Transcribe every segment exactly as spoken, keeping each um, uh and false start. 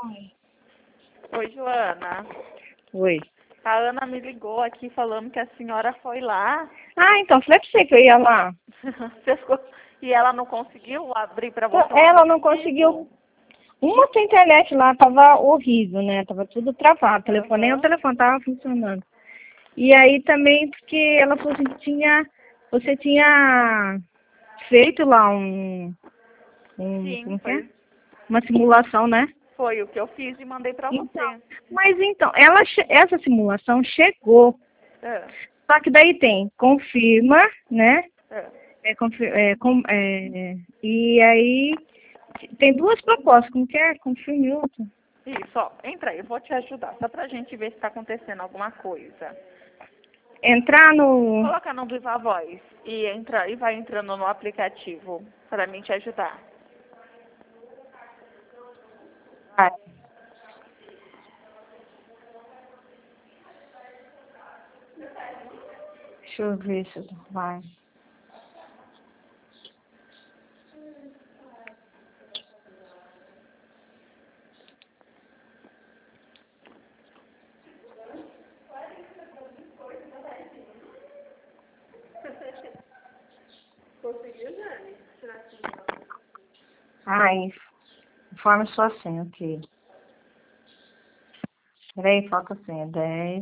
Oi, Joana. Oi. A Ana me ligou aqui falando que a senhora foi lá. Ah, então, falei pra você que eu ia lá. Você ficou... E ela não conseguiu abrir para você? Ela não conseguiu. Uma que a internet lá tava horrível, né? Tava tudo travado. O telefone, nem o telefone tava funcionando. E aí também porque ela falou assim que tinha. Você tinha feito lá um. um Sim, como que foi, é? Uma simulação, né? foi o que eu fiz e mandei para Então, você. mas então, ela, che- essa simulação chegou. É, Só que daí tem confirma, né? é. É, confi- é, com, é, e aí tem duas propostas, como que é? Confirme outra. Isso, ó. Entra aí, eu vou te ajudar. Só pra gente ver se tá acontecendo alguma coisa. Entrar no. Coloca no Viva Voz e entra e vai entrando no aplicativo para mim te ajudar. Vai. Deixa eu ver se vai. Conseguiu, Jane? Ai, informe sua senha, ok. Peraí, falta a senha. dez.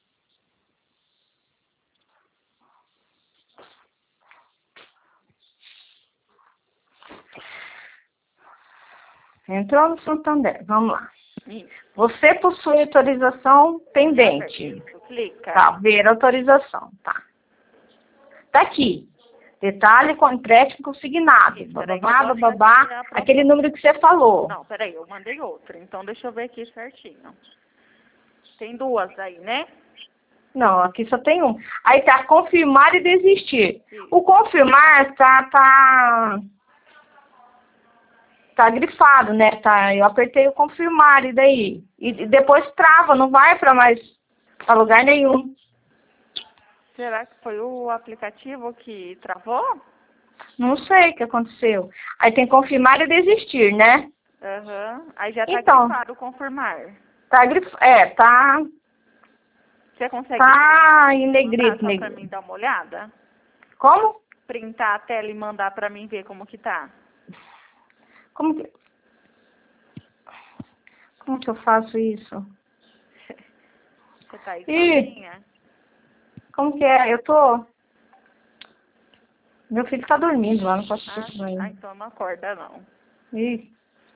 Entrou no Santander. Vamos lá. Isso. Você possui autorização pendente. Isso, clica. Tá, ver autorização. Tá. Tá aqui. Detalhe com empréstimo consignado. Isso, peraí, que eu Babá, vou babá, assistir a proposta. aquele número que você falou. Não, peraí, eu mandei outra. Então deixa eu ver aqui certinho. Tem duas aí, né? Não, aqui só tem um. Aí tá confirmar e desistir. Isso. O confirmar tá, tá, tá grifado, né? Tá, eu apertei o confirmar e daí. E e depois trava, não vai para mais pra lugar nenhum. Será que foi o aplicativo que travou? Não sei o que aconteceu. Aí tem confirmar e desistir, né? Aham. Aí já tá Então, grifado confirmar. tá grifado. É, tá. Você consegue Tá em mandar negrito, só pra negrito. mim dar uma olhada? Como? Printar a tela e mandar pra mim ver como que tá? Como que. Como que eu faço isso? Você tá aí Ih, sozinha? como que é? Eu tô. Meu filho tá dormindo lá, não posso Ah, assistir ah, ainda. então não acorda não. Ih.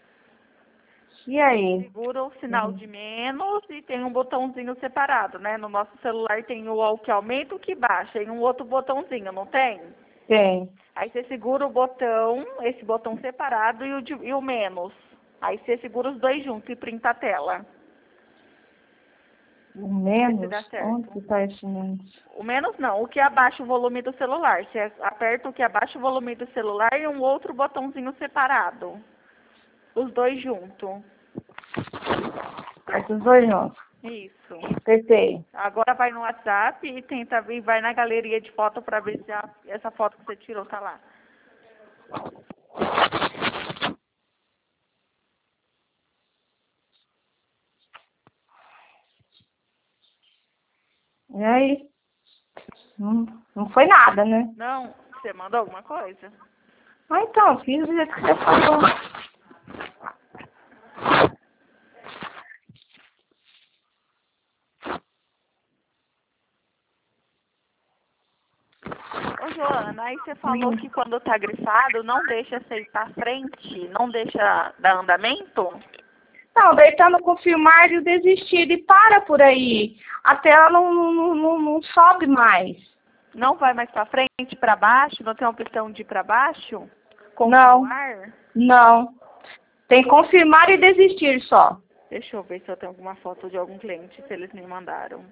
E aí? Segura o sinal de menos e tem um botãozinho separado, né? No nosso celular tem o que aumenta e o que baixa, e um outro botãozinho, não tem? Tem. Aí você segura o botão, esse botão separado e o, de- e o menos. Aí você segura os dois juntos e printa a tela. O Vê se menos? dá Onde certo. que tá esse menos? O menos não, o que abaixa o volume do celular. Você aperta o que abaixa o volume do celular e um outro botãozinho separado. Os dois juntos. Esses dois juntos. Isso. Apertei. Agora vai no WhatsApp e tenta ver, vai na galeria de foto para ver se a- essa foto que você tirou tá lá. E aí? Não, não foi nada, né? Não, você mandou alguma coisa? Ah, então, fiz do jeito que você falou. Ô Joana, aí você falou que quando tá grifado não deixa você ir pra frente, não deixa dar andamento? Não, daí tá no confirmar e o desistir. E para por aí. A tela não, não, não, não sobe mais. Não vai mais pra frente, pra baixo? Não tem a opção de ir pra baixo? Não, Continuar? não. Tem confirmar e desistir só. Deixa eu ver se eu tenho alguma foto de algum cliente, se eles me mandaram.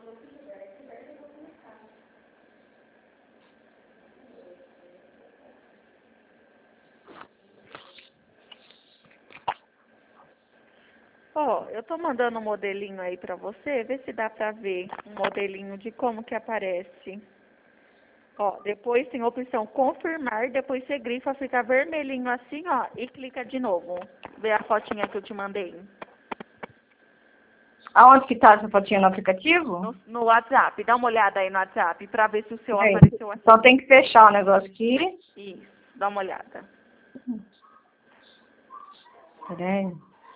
Ó, eu tô mandando um modelinho aí pra você, vê se dá pra ver um modelinho de como que aparece. Ó, depois tem a opção confirmar, depois você grifa, fica vermelhinho assim, ó, e clica de novo. Vê a fotinha que eu te mandei. Aonde que tá essa fotinha no aplicativo? No, no WhatsApp, dá uma olhada aí no WhatsApp pra ver se o seu Peraí, apareceu assim. só tem que fechar o negócio aqui. Isso, dá uma olhada. Peraí.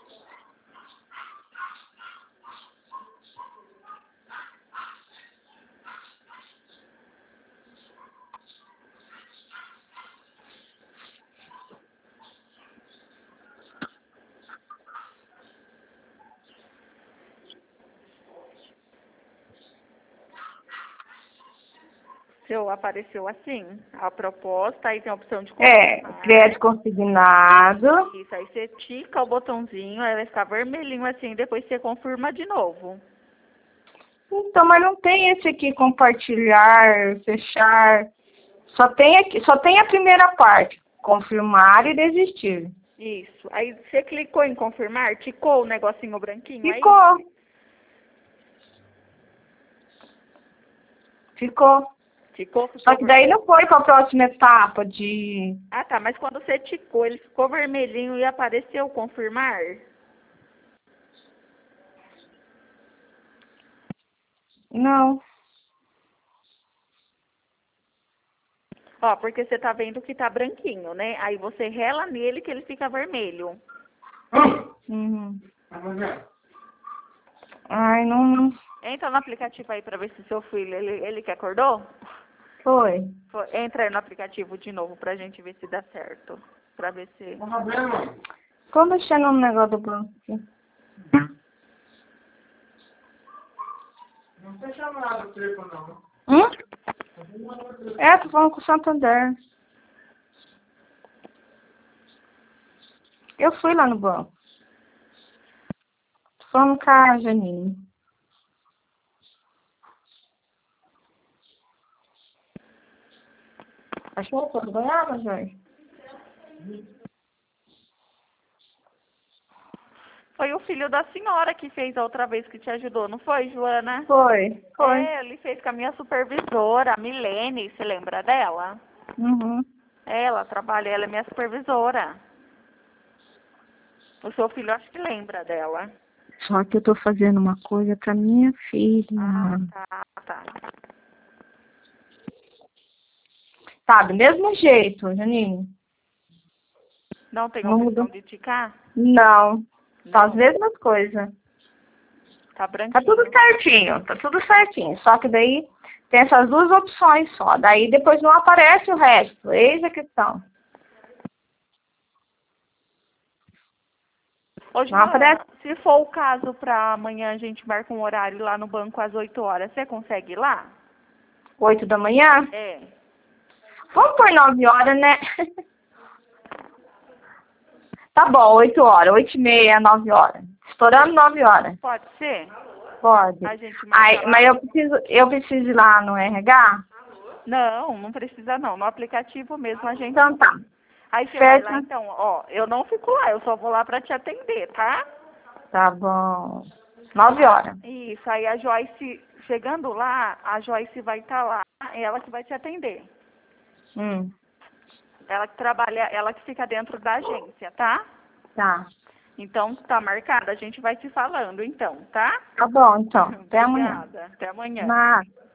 Seu apareceu assim, a proposta, aí tem a opção de É, confirmar. crédito consignado. Isso, aí você tica o botãozinho, aí vai ficar vermelhinho assim, depois você confirma de novo. Então, mas não tem esse aqui, compartilhar, fechar. Só tem aqui, só tem a primeira parte, confirmar e desistir. Isso. Aí você clicou em confirmar, ticou o negocinho branquinho aí? Ficou. Ficou. Ticou, ficou Só que daí vermelho. não foi para a próxima etapa de... Ah, tá, mas quando você ticou, ele ficou vermelhinho e apareceu confirmar? Não. Ó, porque você tá vendo que tá branquinho, né? Aí você rela nele que ele fica vermelho. Uhum. Ai, não... Entra no aplicativo aí pra ver se seu filho, ele, ele que acordou? Foi. Foi, entra aí no aplicativo de novo pra gente ver se dá certo. Pra ver se... Ficou mexendo no negócio do banco aqui. Não tem chamado o telefone, não. Hum? É, tô falando com o Santander. Eu fui lá no banco. Tô falando com a Janine. Achou o Goiaba, Jorge? Foi o filho da senhora que fez a outra vez que te ajudou, não foi, Joana? Foi, foi. É, ele fez com a minha supervisora, a Milene, você lembra dela? Uhum. Ela trabalha, ela é minha supervisora. O seu filho acho que lembra dela. Só que eu tô fazendo uma coisa pra minha filha. Ah, tá, tá. Tá, do mesmo jeito, Janine. Não tem Não opção mudou. de ticar? Não. São as Não, mesmas coisas. tá Tá branquinho. tudo certinho, tá tudo certinho. Só que daí tem essas duas opções só. Daí depois não aparece o resto. Eis a questão. Ô, Não Joana, aparece? se for o caso pra amanhã a gente marca um horário lá no banco às oito horas, você consegue ir lá? Oito da manhã? É. Vamos por nove horas, né? Tá bom, oito horas. Oito e meia, nove horas. Estourando nove horas. Pode ser? Pode. A gente marca Aí, lá. mas eu preciso, eu preciso ir lá no R H? Não, não precisa não. No aplicativo mesmo a gente... Então tá. Aí você vai Certo. lá então, ó, eu não fico lá, eu só vou lá pra te atender, tá? Tá bom. Nove horas. Isso, aí a Joyce, chegando lá, a Joyce vai estar lá, é ela que vai te atender. Hum, Ela que trabalha, ela que fica dentro da agência, tá? tá. Então tá marcado, a gente vai te falando então, tá? Tá bom, então. Até amanhã. Obrigada, até amanhã. Nada.